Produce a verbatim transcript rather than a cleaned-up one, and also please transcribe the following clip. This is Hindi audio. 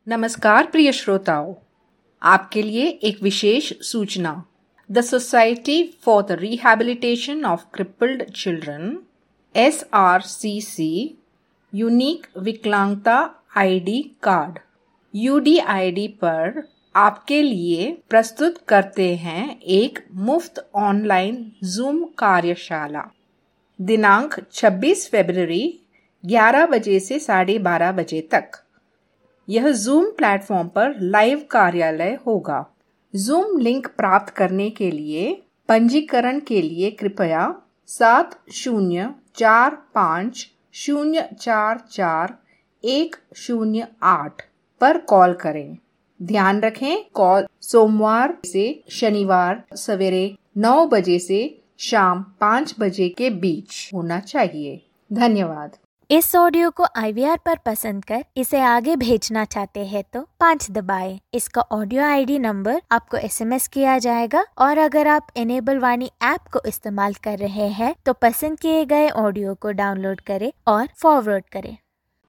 नमस्कार प्रिय श्रोताओं, आपके लिए एक विशेष सूचना। The society for the rehabilitation of crippled children S R C C unique विकलांगता ID card U D I D पर आपके लिए प्रस्तुत करते हैं एक मुफ्त ऑनलाइन जूम कार्यशाला। दिनांक छब्बीस फरवरी ग्यारह बजे से साढ़े बारह बजे तक। यह जूम प्लेटफॉर्म पर लाइव कार्यालय होगा। जूम लिंक प्राप्त करने के लिए पंजीकरण के लिए कृपया सात शून्य चार पाँच शून्य चार चार एक शून्य आठ पर कॉल करें। ध्यान रखें, कॉल सोमवार से शनिवार सवेरे नौ बजे से शाम पाँच बजे के बीच होना चाहिए। धन्यवाद। इस ऑडियो को आई वी आर पर पसंद कर इसे आगे भेजना चाहते हैं तो पाँच दबाएं। इसका ऑडियो आई डी नंबर आपको एस एम एस किया जाएगा और अगर आप इनेबल वाणी ऐप को इस्तेमाल कर रहे हैं तो पसंद किए गए ऑडियो को डाउनलोड करें और फॉरवर्ड करें।